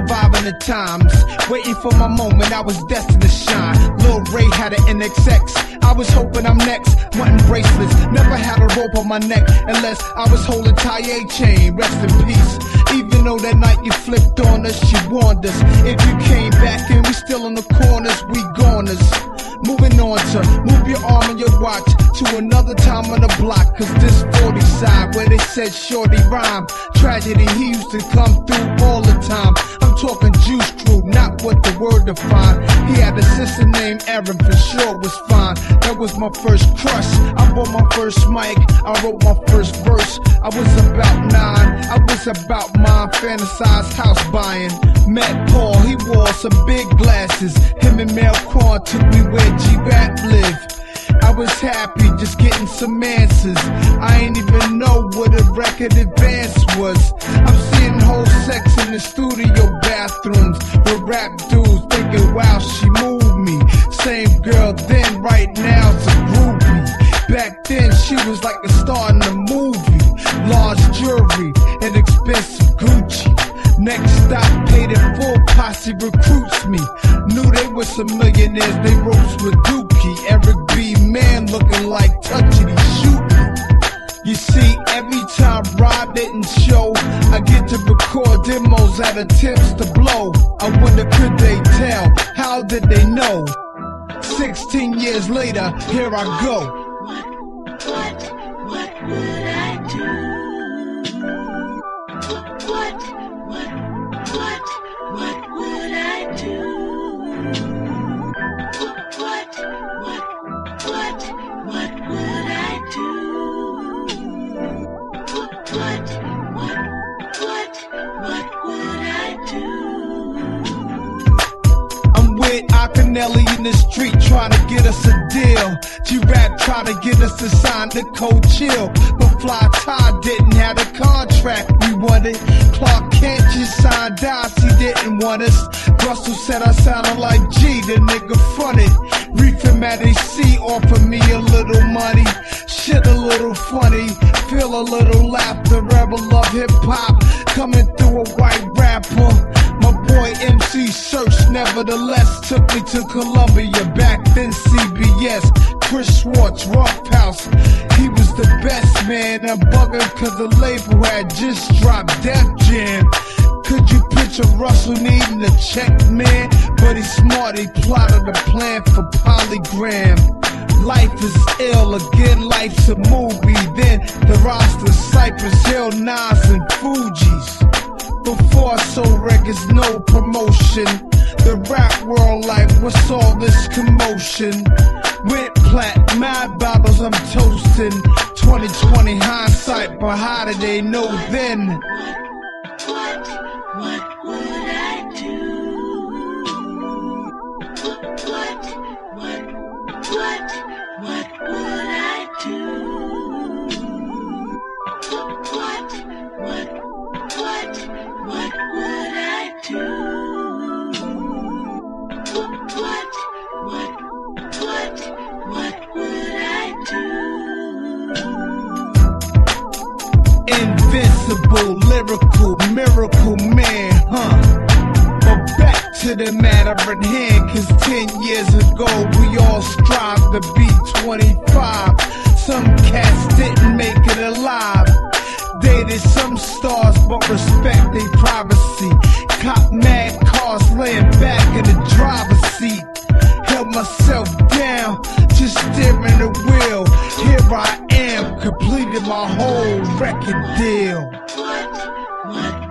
surviving the times, waiting for my moment, I was destined to shine. Lil Ray had an NXX, I was hoping I'm next. Wanting bracelets, never had a rope on my neck, unless I was holding Taye chain, rest in peace. Even though that night you flipped on us, she warned us. If you came back and we still in the corners, we goners. Moving on to move your arm and your watch to another time on the block, cause this 40 side where they said shorty rhyme. Tragedy, he used to come through all the time. I'm talking Juice Crew, not what the word defined. He had a sister named Erin, for sure was fine. That was my first crush, I bought my first mic, I wrote my first verse. I was about 9, I was about mine, fantasized house buying. Met Paul, he wore some big glasses. Him and Mel Quan took me where G-Rap lived. I was happy just getting some answers. I ain't even know what a record advance was. I'm seeing whole sex in the studio bathrooms with rap dudes thinking, wow, she moved me. Same girl then, right now it's a groupie. Back then she was like a star in a movie. Large jewelry and expensive Gucci. Next stop, paid in full, posse recruits me. Knew they were some millionaires, they ropes with Dookie. Eric B. Man looking like touchity shooting. You see, every time Rob didn't show, I get to record demos at attempts to blow. I wonder, could they tell? How did they know? 16 years later, here I go. What would I do? What would I do? What would I do? What would I do? I'm with Akinelli in the street trying to get us a deal. G-Rap trying to get us to sign the Cold Chill, but Fly Ty didn't have a contract we wanted. Clark Kent just signed Dice, he didn't want us. Russell said I sounded like G, the nigga fronted. Reefing at AC offered me a little money. Shit a little funny, feel a little laughter. Rebel love hip-hop, coming through a white rapper. My boy MC Search nevertheless took me to Columbia, back then CBS. Chris Schwartz, Rough House, he was the best man. I'm bugging cause the label had just dropped Def Jam. Could you picture Russell needing a check, man? But he's smart, he plotted a plan for Polygram. Life is ill, again life's a movie. Then the roster, Cypress Hill, Nas and Fugees. Before I sold records, no promotion. The rap world like, what's all this commotion? Went plat, mad battles I'm toasting. 2020 hindsight, but how did they know then? What would I do? What would I do? What would I do? What would I do? Invincible, lyrical, miracle man, But back to the matter at hand, cause 10 years ago we all strived to be 25. Some cats didn't make it alive. Dated some stars but respect their privacy. Cop mad cars laying back in the driver's seat. Held myself down, just steering the wheel. Here I am, completed my whole record deal. What